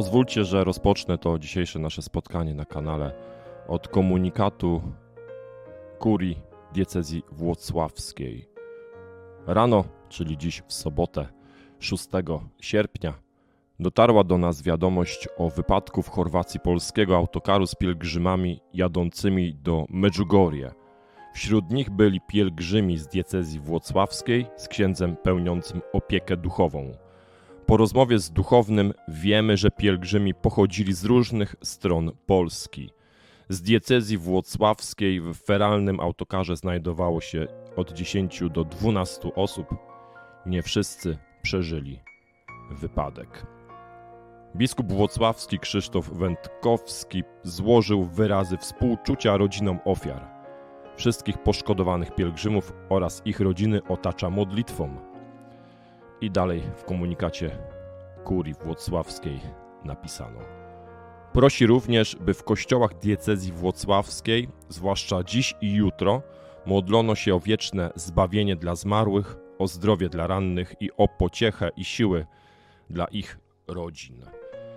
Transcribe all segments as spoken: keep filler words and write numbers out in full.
Pozwólcie, że rozpocznę to dzisiejsze nasze spotkanie na kanale od komunikatu kurii diecezji włocławskiej. Rano, czyli dziś w sobotę, szóstego sierpnia, dotarła do nas wiadomość o wypadku w Chorwacji polskiego autokaru z pielgrzymami jadącymi do Medjugorje. Wśród nich byli pielgrzymi z diecezji włocławskiej z księdzem pełniącym opiekę duchową. Po rozmowie z duchownym wiemy, że pielgrzymi pochodzili z różnych stron Polski. Z diecezji włocławskiej w feralnym autokarze znajdowało się od dziesięciu do dwunastu osób. Nie wszyscy przeżyli wypadek. Biskup włocławski Krzysztof Wędkowski złożył wyrazy współczucia rodzinom ofiar. Wszystkich poszkodowanych pielgrzymów oraz ich rodziny otacza modlitwą. I dalej w komunikacie kurii włocławskiej napisano: prosi również, by w kościołach diecezji włocławskiej, zwłaszcza dziś i jutro, modlono się o wieczne zbawienie dla zmarłych, o zdrowie dla rannych i o pociechę i siły dla ich rodzin.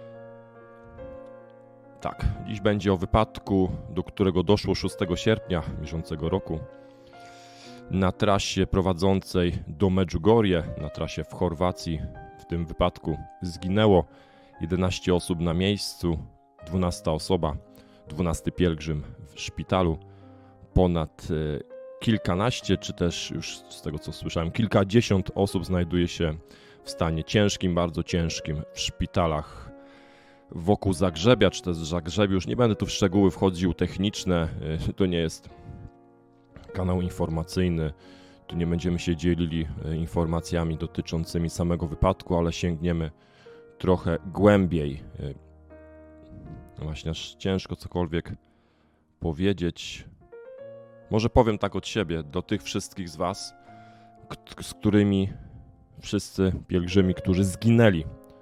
Tak, dziś będzie o wypadku, do którego doszło szóstego sierpnia bieżącego roku na trasie prowadzącej do Medjugorje, na trasie w Chorwacji. W tym wypadku zginęło jedenaście osób na miejscu, dwunasta osoba, dwunasty pielgrzym w szpitalu, ponad kilkanaście, czy też już z tego co słyszałem, kilkadziesiąt osób znajduje się w stanie ciężkim, bardzo ciężkim w szpitalach wokół Zagrzebia, czy też Zagrzebiu. Już nie będę tu w szczegóły wchodził techniczne, to nie jest kanał informacyjny, tu nie będziemy się dzielili informacjami dotyczącymi samego wypadku, ale sięgniemy trochę głębiej. No właśnie, aż ciężko cokolwiek powiedzieć. Może powiem tak od siebie, do tych wszystkich z was, z którymi wszyscy pielgrzymi, którzy zginęli.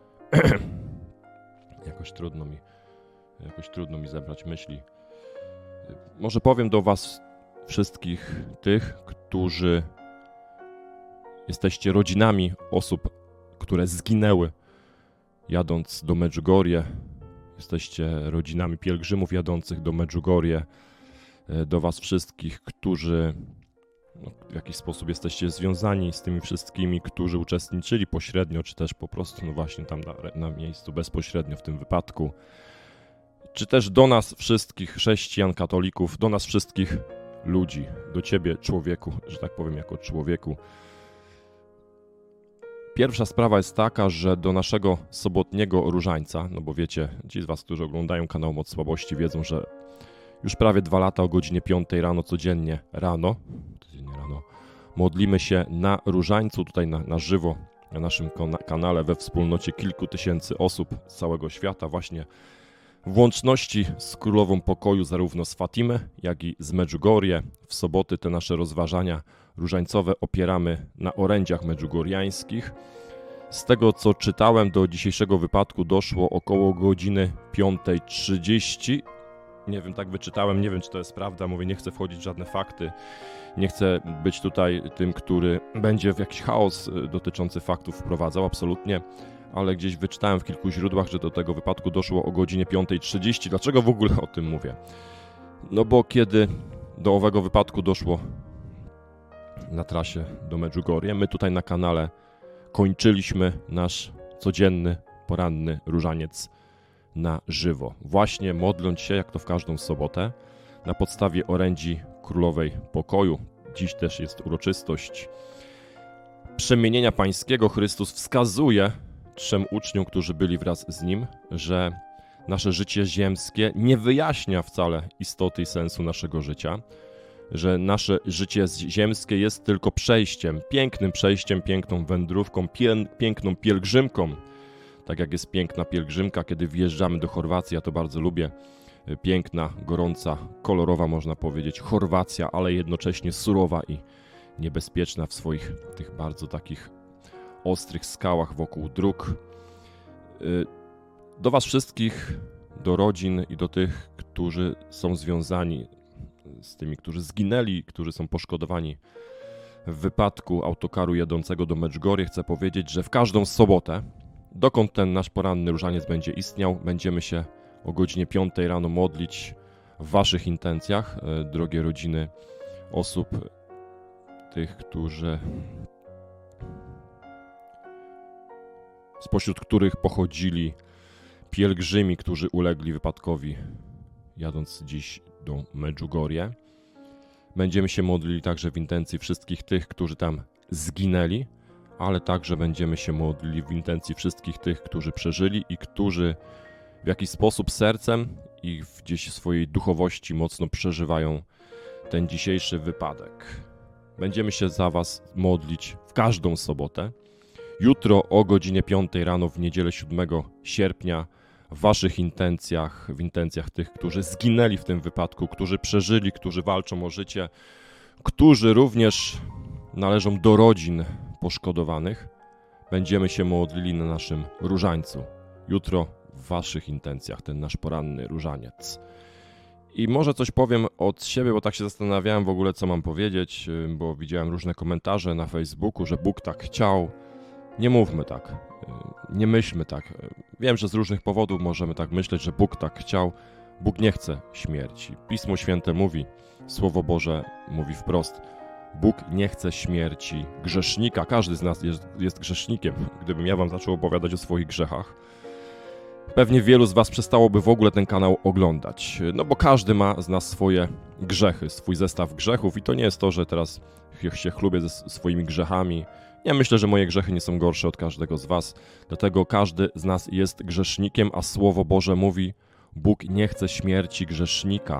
jakoś trudno mi, jakoś trudno mi zebrać myśli. Może powiem do was wszystkich tych, którzy jesteście rodzinami osób, które zginęły jadąc do Medjugorje. Jesteście rodzinami pielgrzymów jadących do Medjugorje. Do was wszystkich, którzy no, w jakiś sposób jesteście związani z tymi wszystkimi, którzy uczestniczyli pośrednio, czy też po prostu no właśnie tam na, na miejscu bezpośrednio w tym wypadku. Czy też do nas wszystkich chrześcijan, katolików, do nas wszystkich ludzi, do ciebie człowieku, że tak powiem jako człowieku. Pierwsza sprawa jest taka, że do naszego sobotniego różańca, no bo wiecie, ci z was, którzy oglądają kanał Moc Słabości, wiedzą, że już prawie dwa lata o godzinie piątej rano codziennie rano, codziennie rano modlimy się na różańcu, tutaj na, na żywo, na naszym kanale, we wspólnocie kilku tysięcy osób z całego świata, właśnie w łączności z Królową Pokoju zarówno z Fatimy, jak i z Medjugorje. W soboty te nasze rozważania różańcowe opieramy na orędziach medjugorjańskich. Z tego co czytałem, do dzisiejszego wypadku doszło około godziny piątej trzydzieści. Nie wiem, tak wyczytałem, nie wiem czy to jest prawda, mówię, nie chcę wchodzić w żadne fakty. Nie chcę być tutaj tym, który będzie w jakiś chaos dotyczący faktów wprowadzał, absolutnie. Ale gdzieś wyczytałem w kilku źródłach, że do tego wypadku doszło o godzinie piątej trzydzieści. Dlaczego w ogóle o tym mówię? No bo kiedy do owego wypadku doszło na trasie do Medjugorje, my tutaj na kanale kończyliśmy nasz codzienny, poranny różaniec na żywo. Właśnie modląc się, jak to w każdą sobotę, na podstawie orędzi Królowej Pokoju. Dziś też jest uroczystość przemienienia pańskiego. Chrystus wskazuje trzem uczniom, którzy byli wraz z Nim, że nasze życie ziemskie nie wyjaśnia wcale istoty i sensu naszego życia, że nasze życie ziemskie jest tylko przejściem, pięknym przejściem, piękną wędrówką, pię- piękną pielgrzymką. Tak jak jest piękna pielgrzymka, kiedy wjeżdżamy do Chorwacji, ja to bardzo lubię. Piękna, gorąca, kolorowa można powiedzieć Chorwacja, ale jednocześnie surowa i niebezpieczna w swoich tych bardzo takich ostrych skałach wokół dróg. Do was wszystkich, do rodzin i do tych, którzy są związani z tymi, którzy zginęli, którzy są poszkodowani w wypadku autokaru jadącego do Medjugorje, chcę powiedzieć, że w każdą sobotę dokąd ten nasz poranny różaniec będzie istniał. Będziemy się o godzinie piątej rano modlić w waszych intencjach, drogie rodziny osób, tych, którzy, spośród których pochodzili pielgrzymi, którzy ulegli wypadkowi, jadąc dziś do Medjugorje. Będziemy się modlili także w intencji wszystkich tych, którzy tam zginęli, ale także będziemy się modlili w intencji wszystkich tych, którzy przeżyli i którzy w jakiś sposób sercem i gdzieś w swojej duchowości mocno przeżywają ten dzisiejszy wypadek. Będziemy się za was modlić w każdą sobotę. Jutro o godzinie piątej rano w niedzielę siódmego sierpnia w waszych intencjach, w intencjach tych, którzy zginęli w tym wypadku, którzy przeżyli, którzy walczą o życie, którzy również należą do rodzin poszkodowanych, będziemy się modlili na naszym różańcu. Jutro w waszych intencjach ten nasz poranny różaniec. I może coś powiem od siebie, bo tak się zastanawiałem w ogóle, co mam powiedzieć, bo widziałem różne komentarze na Facebooku, że Bóg tak chciał. Nie mówmy tak, nie myślmy tak. Wiem, że z różnych powodów możemy tak myśleć, że Bóg tak chciał. Bóg nie chce śmierci. Pismo Święte mówi, Słowo Boże mówi wprost, Bóg nie chce śmierci grzesznika. Każdy z nas jest, jest grzesznikiem. Gdybym ja wam zaczął opowiadać o swoich grzechach, pewnie wielu z was przestałoby w ogóle ten kanał oglądać. No bo każdy ma z nas swoje grzechy, swój zestaw grzechów i to nie jest to, że teraz się chlubię ze swoimi grzechami. Ja myślę, że moje grzechy nie są gorsze od każdego z was, dlatego każdy z nas jest grzesznikiem, a Słowo Boże mówi, Bóg nie chce śmierci grzesznika,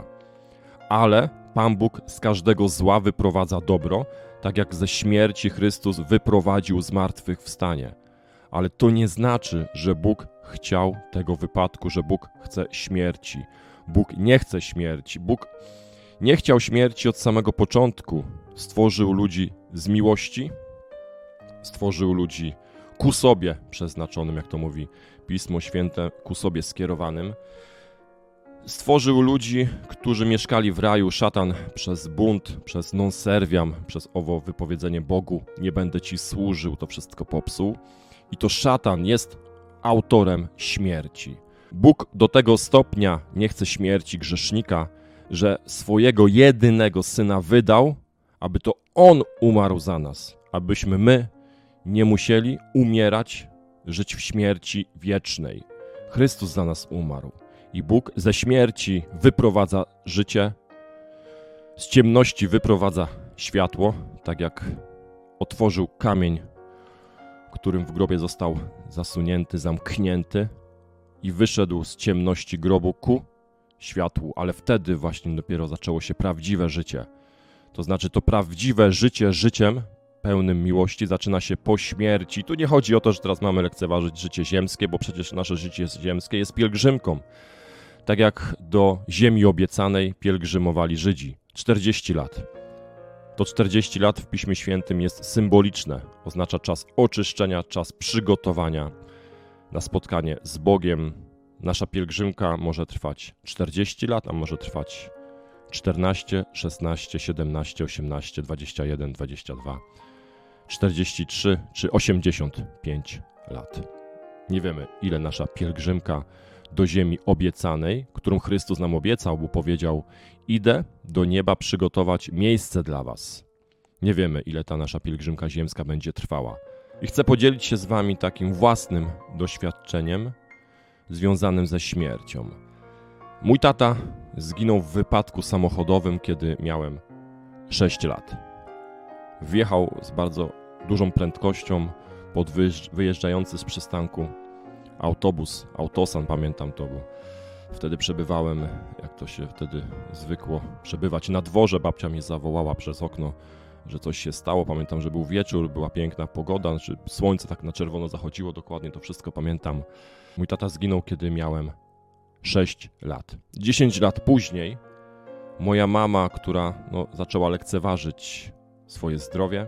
ale Pan Bóg z każdego zła wyprowadza dobro, tak jak ze śmierci Chrystus wyprowadził zmartwychwstanie. Ale to nie znaczy, że Bóg chciał tego wypadku, że Bóg chce śmierci. Bóg nie chce śmierci. Bóg nie chciał śmierci od samego początku. Stworzył ludzi z miłości, stworzył ludzi ku sobie przeznaczonym, jak to mówi Pismo Święte, ku sobie skierowanym. Stworzył ludzi, którzy mieszkali w raju. Szatan przez bunt, przez non serviam, przez owo wypowiedzenie Bogu, nie będę ci służył, to wszystko popsuł. I to szatan jest autorem śmierci. Bóg do tego stopnia nie chce śmierci grzesznika, że swojego jedynego Syna wydał, aby to On umarł za nas, abyśmy my nie musieli umierać, żyć w śmierci wiecznej. Chrystus za nas umarł. I Bóg ze śmierci wyprowadza życie, z ciemności wyprowadza światło, tak jak otworzył kamień, którym w grobie został zasunięty, zamknięty i wyszedł z ciemności grobu ku światłu, ale wtedy właśnie dopiero zaczęło się prawdziwe życie. To znaczy to prawdziwe życie życiem pełnym miłości zaczyna się po śmierci. Tu nie chodzi o to, że teraz mamy lekceważyć życie ziemskie, bo przecież nasze życie ziemskie jest pielgrzymką. Tak jak do ziemi obiecanej pielgrzymowali Żydzi. czterdzieści lat. To czterdzieści lat w Piśmie Świętym jest symboliczne. Oznacza czas oczyszczenia, czas przygotowania na spotkanie z Bogiem. Nasza pielgrzymka może trwać czterdzieści lat, a może trwać czternaście, szesnaście, siedemnaście, osiemnaście, dwadzieścia jeden, dwadzieścia dwa, czterdzieści trzy czy osiemdziesiąt pięć lat. Nie wiemy, ile nasza pielgrzymka do ziemi obiecanej, którą Chrystus nam obiecał, bo powiedział, idę do nieba przygotować miejsce dla was. Nie wiemy, ile ta nasza pielgrzymka ziemska będzie trwała. I chcę podzielić się z wami takim własnym doświadczeniem związanym ze śmiercią. Mój tata zginął w wypadku samochodowym, kiedy miałem sześć lat. Wjechał z bardzo dużą prędkością pod wyjeżdżający z przystanku autobus, autosan, pamiętam to, bo wtedy przebywałem, jak to się wtedy zwykło, przebywać na dworze. Babcia mnie zawołała przez okno, że coś się stało. Pamiętam, że był wieczór, była piękna pogoda, znaczy słońce tak na czerwono zachodziło, dokładnie to wszystko pamiętam. Mój tata zginął, kiedy miałem sześć lat. dziesięć lat później moja mama, która no, zaczęła lekceważyć swoje zdrowie,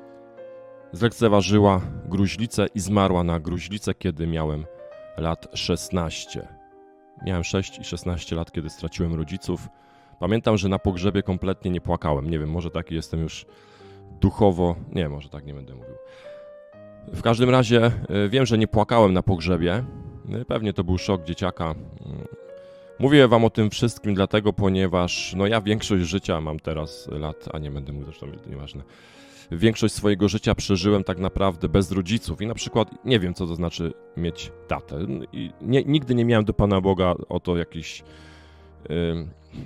zlekceważyła gruźlicę i zmarła na gruźlicę, kiedy miałem lat szesnaście. Miałem sześć i szesnaście lat, kiedy straciłem rodziców. Pamiętam, że na pogrzebie kompletnie nie płakałem. Nie wiem, może taki jestem już duchowo... Nie, może tak nie będę mówił. W każdym razie y, wiem, że nie płakałem na pogrzebie. Y, pewnie to był szok dzieciaka. Y, mówię wam o tym wszystkim dlatego, ponieważ no ja większość życia mam teraz lat, a nie będę mówił, zresztą to nieważne. Większość swojego życia przeżyłem tak naprawdę bez rodziców i na przykład nie wiem, co to znaczy mieć tatę. I nie, nigdy nie miałem do Pana Boga o to jakiś yy,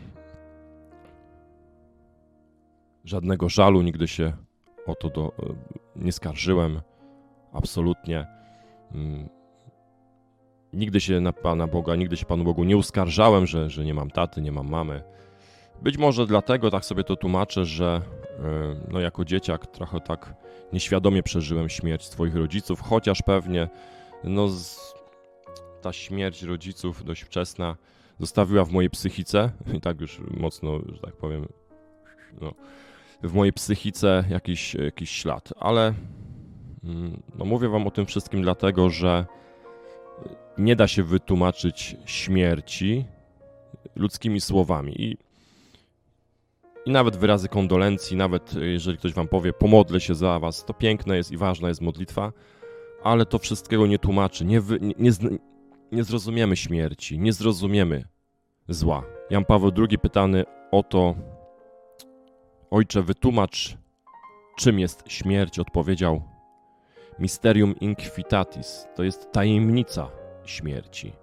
żadnego żalu, nigdy się o to do, yy, nie skarżyłem, absolutnie. Yy, nigdy się na Pana Boga, nigdy się Panu Bogu nie uskarżałem, że, że nie mam taty, nie mam mamy. Być może dlatego tak sobie to tłumaczę, że no jako dzieciak trochę tak nieświadomie przeżyłem śmierć swoich rodziców, chociaż pewnie no, z, ta śmierć rodziców dość wczesna zostawiła w mojej psychice i tak już mocno, że tak powiem, no, w mojej psychice jakiś, jakiś ślad, ale no, mówię wam o tym wszystkim dlatego, że nie da się wytłumaczyć śmierci ludzkimi słowami i I nawet wyrazy kondolencji, nawet jeżeli ktoś wam powie, pomodlę się za was, to piękne jest i ważna jest modlitwa, ale to wszystkiego nie tłumaczy, nie, wy, nie, nie, nie zrozumiemy śmierci, nie zrozumiemy zła. Jan Paweł drugi pytany o to, Ojcze, wytłumacz, czym jest śmierć, odpowiedział, Mysterium Inquitatis, to jest tajemnica śmierci.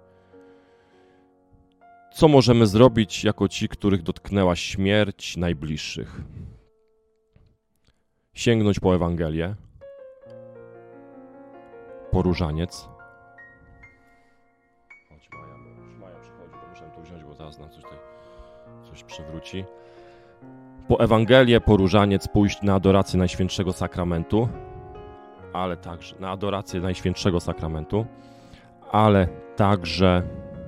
Co możemy zrobić jako ci, których dotknęła śmierć najbliższych? Sięgnąć po Ewangelię, po różaniec. Chodź Maja, bo już Maja przychodzi, bo muszę to wziąć, bo zaraz nam coś tutaj coś przewróci. Po Ewangelię, po różaniec pójść na adorację Najświętszego Sakramentu, ale także na adorację Najświętszego Sakramentu, ale także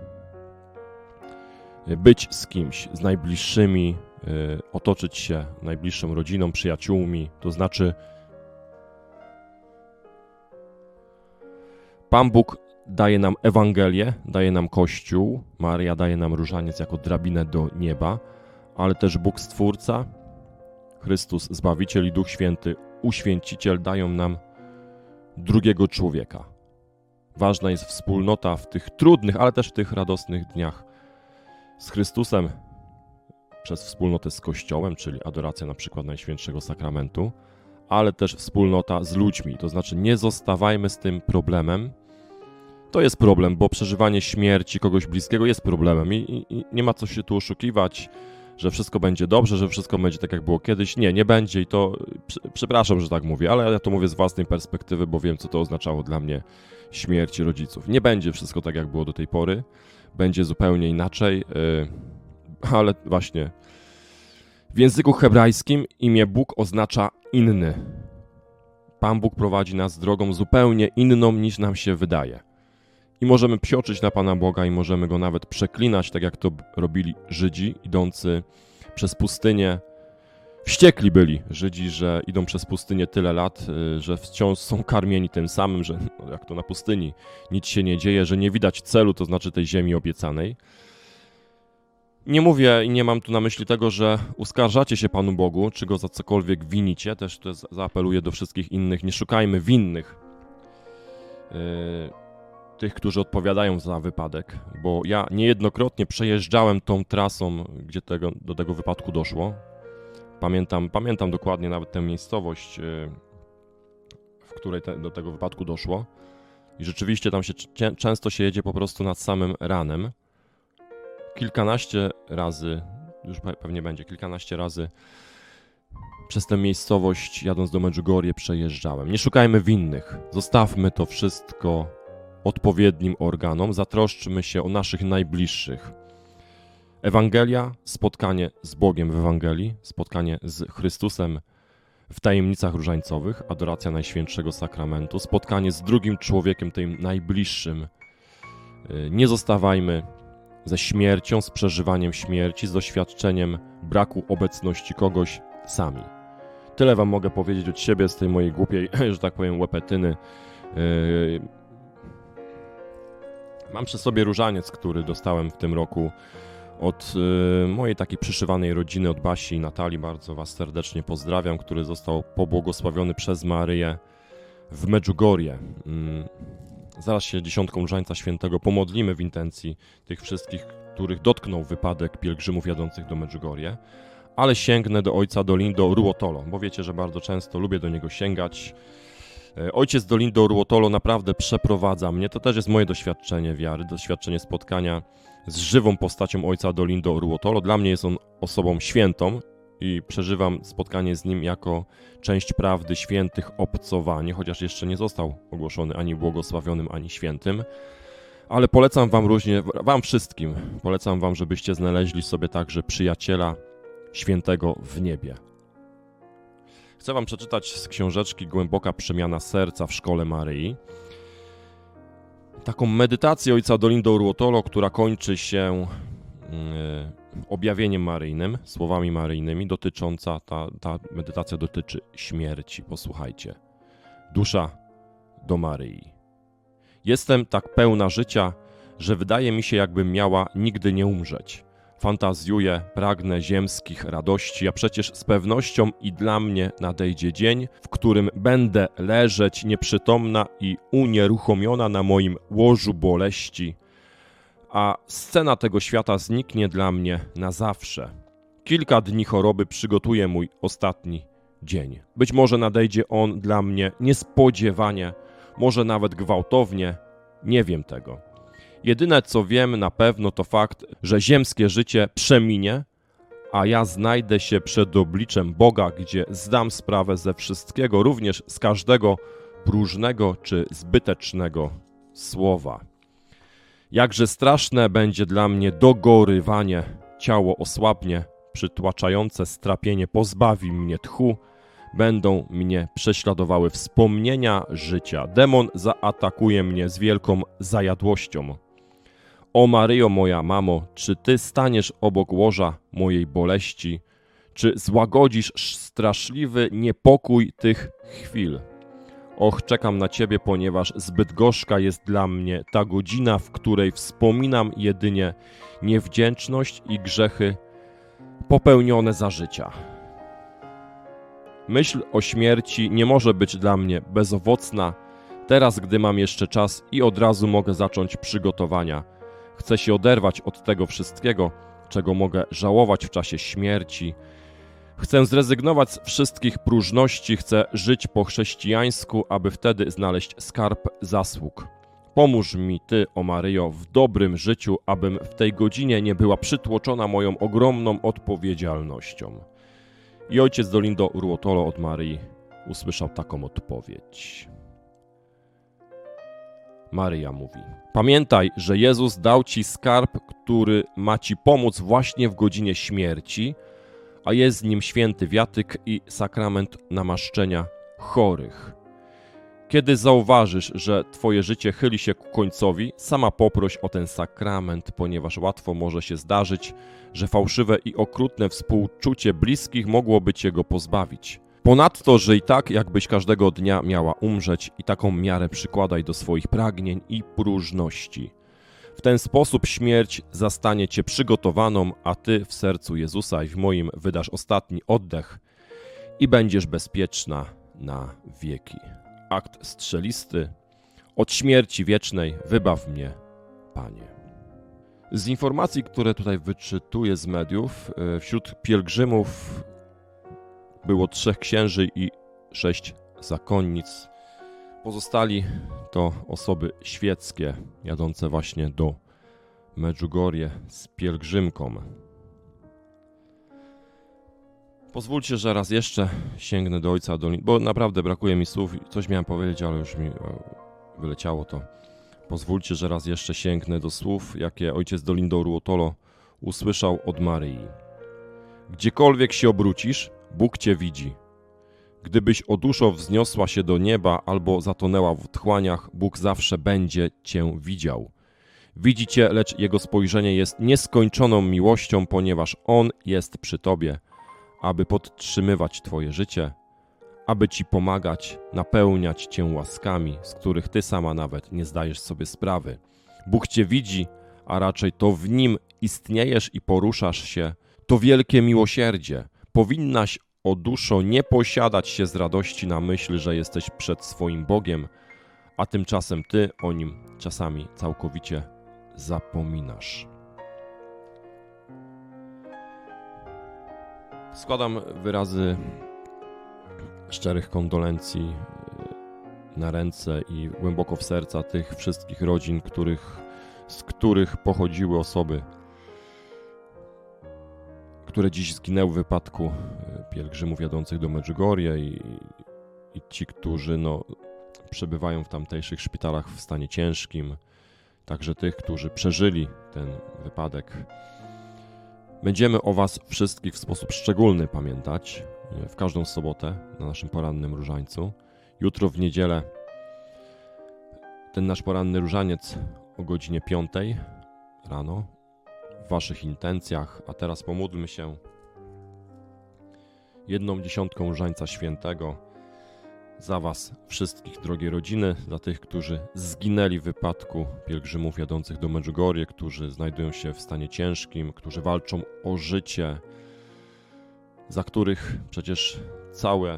być z kimś, z najbliższymi, y, otoczyć się najbliższą rodziną, przyjaciółmi, to znaczy Pan Bóg daje nam Ewangelię, daje nam Kościół, Maryja daje nam różaniec jako drabinę do nieba, ale też Bóg Stwórca, Chrystus Zbawiciel i Duch Święty Uświęciciel dają nam drugiego człowieka. Ważna jest wspólnota w tych trudnych, ale też w tych radosnych dniach z Chrystusem przez wspólnotę z Kościołem, czyli adoracja na przykład Najświętszego Sakramentu, ale też wspólnota z ludźmi, to znaczy nie zostawajmy z tym problemem. To jest problem, bo przeżywanie śmierci kogoś bliskiego jest problemem i, i, i nie ma co się tu oszukiwać, że wszystko będzie dobrze, że wszystko będzie tak jak było kiedyś. Nie, nie będzie i to, przepraszam, że tak mówię, ale ja to mówię z własnej perspektywy, bo wiem, co to oznaczało dla mnie śmierć rodziców. Nie będzie wszystko tak jak było do tej pory. Będzie zupełnie inaczej, yy, ale właśnie w języku hebrajskim imię Bóg oznacza inny. Pan Bóg prowadzi nas drogą zupełnie inną niż nam się wydaje. I możemy psioczyć na Pana Boga i możemy Go nawet przeklinać, tak jak to robili Żydzi idący przez pustynię. Wściekli byli Żydzi, że idą przez pustynię tyle lat, że wciąż są karmieni tym samym, że no jak to na pustyni, nic się nie dzieje, że nie widać celu, to znaczy tej ziemi obiecanej. Nie mówię i nie mam tu na myśli tego, że uskarżacie się Panu Bogu, czy Go za cokolwiek winicie, też to zaapeluję do wszystkich innych, nie szukajmy winnych, yy, tych, którzy odpowiadają za wypadek, bo ja niejednokrotnie przejeżdżałem tą trasą, gdzie tego, do tego wypadku doszło. Pamiętam, pamiętam dokładnie nawet tę miejscowość, w której te, do tego wypadku doszło. I rzeczywiście tam się często się jedzie po prostu nad samym ranem. Kilkanaście razy, już pewnie będzie, kilkanaście razy przez tę miejscowość jadąc do Medjugorje przejeżdżałem. Nie szukajmy winnych. Zostawmy to wszystko odpowiednim organom. Zatroszczmy się o naszych najbliższych. Ewangelia, spotkanie z Bogiem w Ewangelii, spotkanie z Chrystusem w tajemnicach różańcowych, adoracja Najświętszego Sakramentu, spotkanie z drugim człowiekiem, tym najbliższym. Nie zostawajmy ze śmiercią, z przeżywaniem śmierci, z doświadczeniem braku obecności kogoś sami. Tyle wam mogę powiedzieć od siebie z tej mojej głupiej, że tak powiem, łepetyny. Mam przy sobie różaniec, który dostałem w tym roku od y, mojej takiej przyszywanej rodziny, od Basi i Natalii. Bardzo was serdecznie pozdrawiam, który został pobłogosławiony przez Maryję w Medjugorje. Zaraz się dziesiątką Różańca Świętego pomodlimy w intencji tych wszystkich, których dotknął wypadek pielgrzymów jadących do Medjugorje, ale sięgnę do ojca Dolindo Ruotolo, bo wiecie, że bardzo często lubię do niego sięgać. Ojciec Dolindo Ruotolo naprawdę przeprowadza mnie, to też jest moje doświadczenie wiary, doświadczenie spotkania z żywą postacią ojca Dolindo Ruotolo. Dla mnie jest on osobą świętą i przeżywam spotkanie z nim jako część prawdy świętych obcowanie, chociaż jeszcze nie został ogłoszony ani błogosławionym, ani świętym. Ale polecam wam różnie, wam wszystkim, polecam wam, żebyście znaleźli sobie także przyjaciela świętego w niebie. Chcę wam przeczytać z książeczki Głęboka przemiana serca w Szkole Maryi. Taką medytację ojca Dolindo Ruotolo, która kończy się yy, objawieniem maryjnym, słowami maryjnymi, dotycząca, ta, ta medytacja dotyczy śmierci. Posłuchajcie. Dusza do Maryi. Jestem tak pełna życia, że wydaje mi się, jakbym miała nigdy nie umrzeć. Fantazjuję, pragnę ziemskich radości, a przecież z pewnością i dla mnie nadejdzie dzień, w którym będę leżeć nieprzytomna i unieruchomiona na moim łożu boleści, a scena tego świata zniknie dla mnie na zawsze. Kilka dni choroby przygotuje mój ostatni dzień. Być może nadejdzie on dla mnie niespodziewanie, może nawet gwałtownie, nie wiem tego. Jedyne co wiem na pewno to fakt, że ziemskie życie przeminie, a ja znajdę się przed obliczem Boga, gdzie zdam sprawę ze wszystkiego, również z każdego próżnego czy zbytecznego słowa. Jakże straszne będzie dla mnie dogorywanie, ciało osłabnie, przytłaczające strapienie pozbawi mnie tchu, będą mnie prześladowały wspomnienia życia. Demon zaatakuje mnie z wielką zajadłością. O Maryjo, moja mamo, czy Ty staniesz obok łoża mojej boleści? Czy złagodzisz straszliwy niepokój tych chwil? Och, czekam na Ciebie, ponieważ zbyt gorzka jest dla mnie ta godzina, w której wspominam jedynie niewdzięczność i grzechy popełnione za życia. Myśl o śmierci nie może być dla mnie bezowocna, teraz gdy mam jeszcze czas i od razu mogę zacząć przygotowania. Chcę się oderwać od tego wszystkiego, czego mogę żałować w czasie śmierci. Chcę zrezygnować z wszystkich próżności, chcę żyć po chrześcijańsku, aby wtedy znaleźć skarb zasług. Pomóż mi Ty, o Maryjo, w dobrym życiu, abym w tej godzinie nie była przytłoczona moją ogromną odpowiedzialnością. I ojciec Dolindo Ruotolo od Maryi usłyszał taką odpowiedź. Maryja mówi: pamiętaj, że Jezus dał Ci skarb, który ma Ci pomóc właśnie w godzinie śmierci, a jest z nim święty wiatyk i sakrament namaszczenia chorych. Kiedy zauważysz, że Twoje życie chyli się ku końcowi, sama poproś o ten sakrament, ponieważ łatwo może się zdarzyć, że fałszywe i okrutne współczucie bliskich mogłoby Cię go pozbawić. Ponadto żyj tak, jakbyś każdego dnia miała umrzeć i taką miarę przykładaj do swoich pragnień i próżności. W ten sposób śmierć zastanie Cię przygotowaną, a Ty w sercu Jezusa i w moim wydasz ostatni oddech i będziesz bezpieczna na wieki. Akt strzelisty. Od śmierci wiecznej wybaw mnie, Panie. Z informacji, które tutaj wyczytuję z mediów, wśród pielgrzymów było trzech księży i sześć zakonnic. Pozostali to osoby świeckie, jadące właśnie do Medjugorje z pielgrzymką. Pozwólcie, że raz jeszcze sięgnę do ojca Dolindo, bo naprawdę brakuje mi słów. Coś miałem powiedzieć, ale już mi wyleciało to. Pozwólcie, że raz jeszcze sięgnę do słów, jakie ojciec Dolindo Ruotolo usłyszał od Maryi. Gdziekolwiek się obrócisz, Bóg Cię widzi. Gdybyś o duszo wzniosła się do nieba albo zatonęła w otchłaniach, Bóg zawsze będzie Cię widział. Widzi Cię, lecz Jego spojrzenie jest nieskończoną miłością, ponieważ On jest przy Tobie, aby podtrzymywać Twoje życie, aby Ci pomagać, napełniać Cię łaskami, z których Ty sama nawet nie zdajesz sobie sprawy. Bóg Cię widzi, a raczej to w Nim istniejesz i poruszasz się. To wielkie miłosierdzie. Powinnaś o duszo, nie posiadać się z radości na myśl, że jesteś przed swoim Bogiem, a tymczasem ty o nim czasami całkowicie zapominasz. Składam wyrazy szczerych kondolencji na ręce i głęboko w serca tych wszystkich rodzin, których, z których pochodziły osoby, które dziś zginęły w wypadku pielgrzymów jadących do Medjugorje i, i ci, którzy no, przebywają w tamtejszych szpitalach w stanie ciężkim, także tych, którzy przeżyli ten wypadek. Będziemy o was wszystkich w sposób szczególny pamiętać w każdą sobotę na naszym porannym różańcu. Jutro w niedzielę ten nasz poranny różaniec o godzinie piątej rano w waszych intencjach, a teraz pomódlmy się jedną dziesiątką różańca świętego za was wszystkich, drogie rodziny, za tych, którzy zginęli w wypadku pielgrzymów jadących do Medjugorje, którzy znajdują się w stanie ciężkim, którzy walczą o życie, za których przecież całe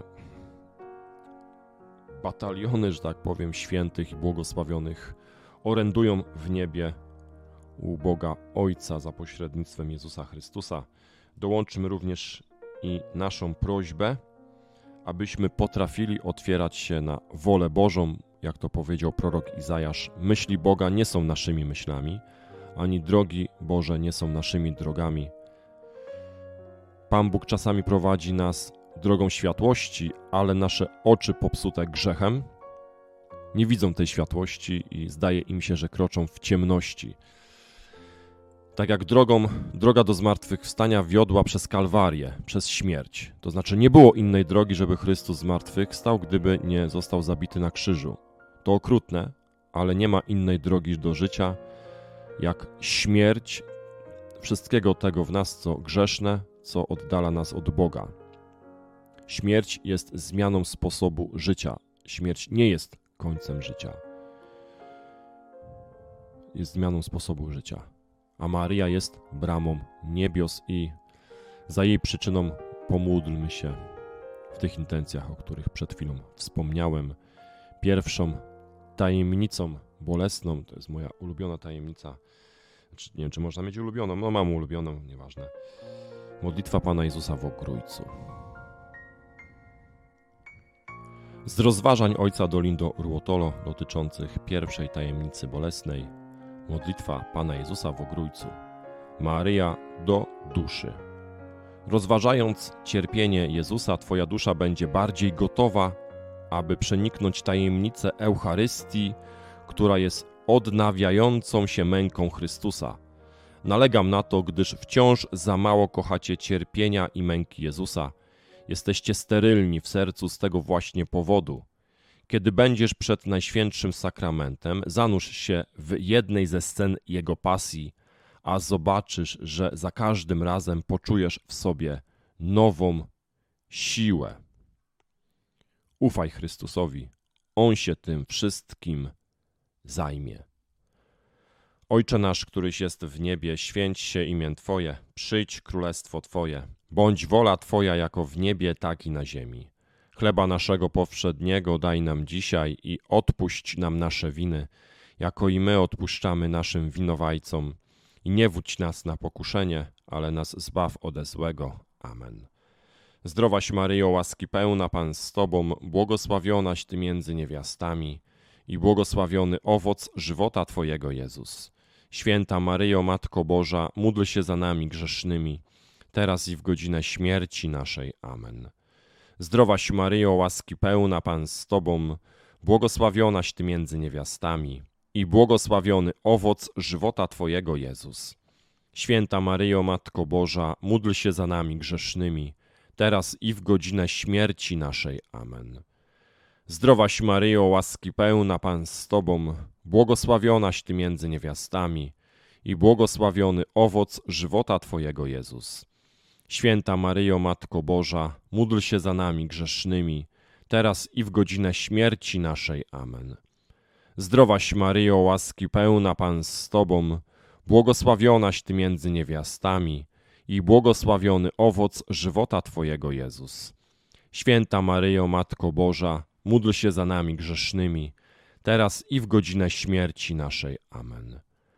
bataliony, że tak powiem, świętych i błogosławionych orędują w niebie u Boga Ojca za pośrednictwem Jezusa Chrystusa. Dołączmy również i naszą prośbę, abyśmy potrafili otwierać się na wolę Bożą, jak to powiedział prorok Izajasz. Myśli Boga nie są naszymi myślami, ani drogi Boże nie są naszymi drogami. Pan Bóg czasami prowadzi nas drogą światłości, ale nasze oczy popsute grzechem nie widzą tej światłości i zdaje im się, że kroczą w ciemności. Tak jak drogą, droga do zmartwychwstania wiodła przez Kalwarię, przez śmierć. To znaczy nie było innej drogi, żeby Chrystus zmartwychwstał, gdyby nie został zabity na krzyżu. To okrutne, ale nie ma innej drogi do życia, jak śmierć wszystkiego tego w nas, co grzeszne, co oddala nas od Boga. Śmierć jest zmianą sposobu życia. Śmierć nie jest końcem życia. Jest zmianą sposobu życia. A Maryja jest bramą niebios i za jej przyczyną pomódlmy się w tych intencjach, o których przed chwilą wspomniałem. Pierwszą tajemnicą bolesną, to jest moja ulubiona tajemnica, nie wiem, czy można mieć ulubioną, no mam ulubioną, nieważne. Modlitwa Pana Jezusa w Ogrójcu. Z rozważań ojca Dolindo Ruotolo dotyczących pierwszej tajemnicy bolesnej, modlitwa Pana Jezusa w Ogrójcu. Maryja do duszy. Rozważając cierpienie Jezusa, twoja dusza będzie bardziej gotowa, aby przeniknąć tajemnicę Eucharystii, która jest odnawiającą się męką Chrystusa. Nalegam na to, gdyż wciąż za mało kochacie cierpienia i męki Jezusa. Jesteście sterylni w sercu z tego właśnie powodu. Kiedy będziesz przed Najświętszym Sakramentem, zanurz się w jednej ze scen Jego pasji, a zobaczysz, że za każdym razem poczujesz w sobie nową siłę. Ufaj Chrystusowi, On się tym wszystkim zajmie. Ojcze nasz, któryś jest w niebie, święć się imię Twoje, przyjdź królestwo Twoje, bądź wola Twoja jako w niebie, tak i na ziemi. Chleba naszego powszedniego daj nam dzisiaj i odpuść nam nasze winy, jako i my odpuszczamy naszym winowajcom. I nie wódź nas na pokuszenie, ale nas zbaw ode złego. Amen. Zdrowaś Maryjo, łaski pełna, Pan z Tobą, błogosławionaś Ty między niewiastami i błogosławiony owoc żywota Twojego, Jezus. Święta Maryjo, Matko Boża, módl się za nami grzesznymi, teraz i w godzinę śmierci naszej. Amen. Zdrowaś Maryjo, łaski pełna, Pan z Tobą, błogosławionaś Ty między niewiastami i błogosławiony owoc żywota Twojego, Jezus. Święta Maryjo, Matko Boża, módl się za nami grzesznymi, teraz i w godzinę śmierci naszej. Amen. Zdrowaś Maryjo, łaski pełna, Pan z Tobą, błogosławionaś Ty między niewiastami i błogosławiony owoc żywota Twojego, Jezus. Święta Maryjo, Matko Boża, módl się za nami grzesznymi, teraz i w godzinę śmierci naszej. Amen. Zdrowaś Maryjo, łaski pełna, Pan z Tobą, błogosławionaś Ty między niewiastami i błogosławiony owoc żywota Twojego, Jezus. Święta Maryjo, Matko Boża, módl się za nami grzesznymi, teraz i w godzinę śmierci naszej. Amen.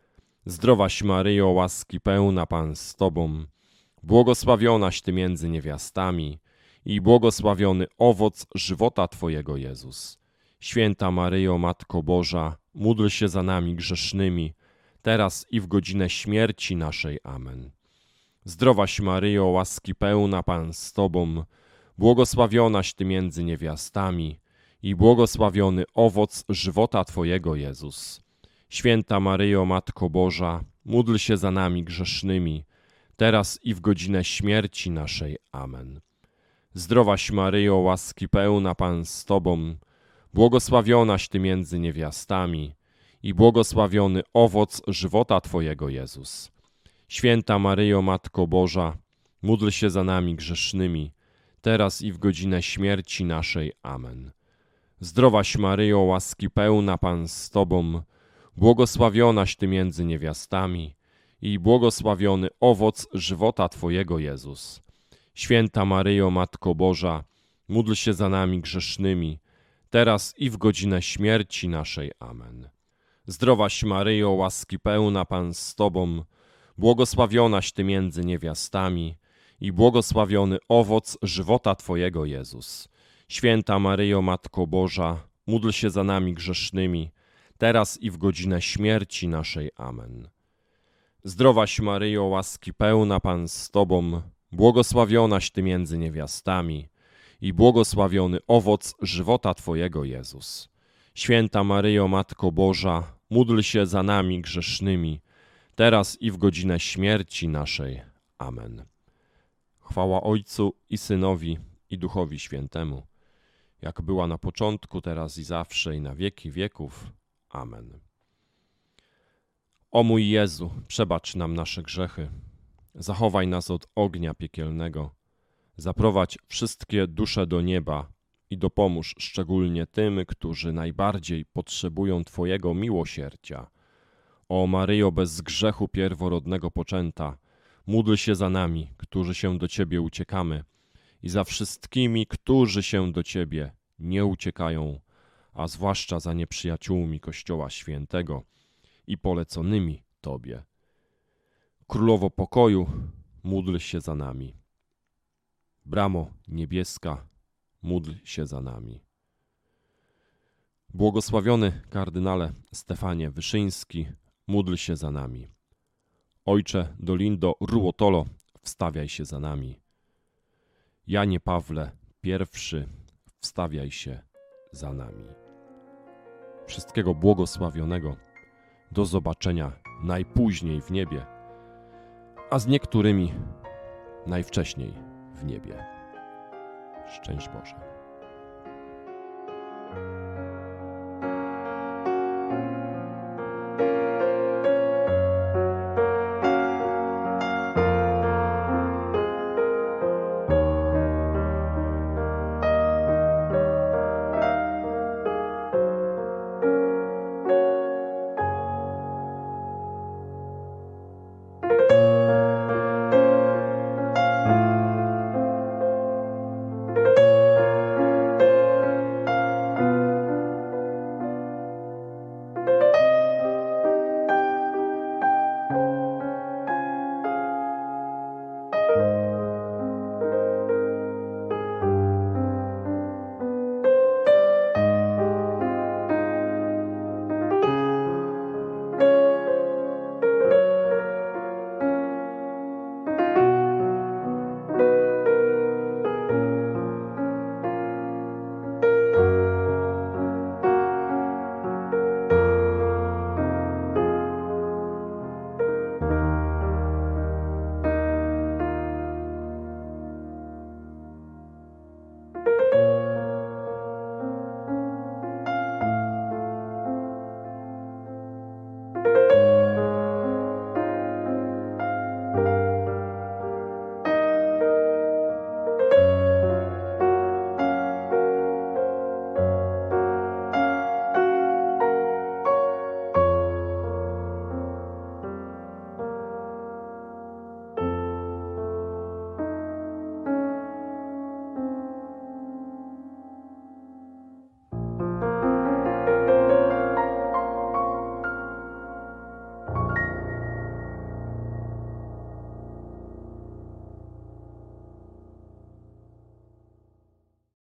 Zdrowaś Maryjo, łaski pełna, Pan z Tobą, błogosławionaś Ty między niewiastami i błogosławiony owoc żywota Twojego, Jezus. Święta Maryjo, Matko Boża, módl się za nami grzesznymi, teraz i w godzinę śmierci naszej. Amen. Zdrowaś Maryjo, łaski pełna, Pan z Tobą, błogosławionaś Ty między niewiastami i błogosławiony owoc żywota Twojego, Jezus. Święta Maryjo, Matko Boża, módl się za nami grzesznymi, teraz i w godzinę śmierci naszej. Amen. Zdrowaś Maryjo, łaski pełna, Pan z Tobą, błogosławionaś Ty między niewiastami i błogosławiony owoc żywota Twojego, Jezus. Święta Maryjo, Matko Boża, módl się za nami grzesznymi, teraz i w godzinę śmierci naszej. Amen. Zdrowaś Maryjo, łaski pełna, Pan z Tobą, błogosławionaś Ty między niewiastami i błogosławiony owoc żywota Twojego, Jezus. Święta Maryjo, Matko Boża, módl się za nami grzesznymi, teraz i w godzinę śmierci naszej. Amen. Zdrowaś Maryjo, łaski pełna, Pan z Tobą, błogosławionaś Ty między niewiastami i błogosławiony owoc żywota Twojego, Jezus. Święta Maryjo, Matko Boża, módl się za nami grzesznymi, teraz i w godzinę śmierci naszej. Amen. Zdrowaś Maryjo, łaski pełna, Pan z Tobą, błogosławionaś Ty między niewiastami i błogosławiony owoc żywota Twojego, Jezus. Święta Maryjo, Matko Boża, módl się za nami grzesznymi, teraz i w godzinę śmierci naszej. Amen. Chwała Ojcu i Synowi i Duchowi Świętemu, jak była na początku, teraz i zawsze, i na wieki wieków. Amen. O mój Jezu, przebacz nam nasze grzechy, zachowaj nas od ognia piekielnego, zaprowadź wszystkie dusze do nieba i dopomóż szczególnie tym, którzy najbardziej potrzebują Twojego miłosierdzia. O Maryjo, bez grzechu pierworodnego poczęta, módl się za nami, którzy się do Ciebie uciekamy, i za wszystkimi, którzy się do Ciebie nie uciekają, a zwłaszcza za nieprzyjaciółmi Kościoła Świętego i poleconymi Tobie. Królowo pokoju, módl się za nami. Bramo niebieska, módl się za nami. Błogosławiony kardynale Stefanie Wyszyński, módl się za nami. Ojcze Dolindo Ruotolo, wstawiaj się za nami. Janie Pawle pierwszy, wstawiaj się za nami. Wszystkiego błogosławionego. Do zobaczenia najpóźniej w niebie, a z niektórymi najwcześniej w niebie. Szczęść Boże.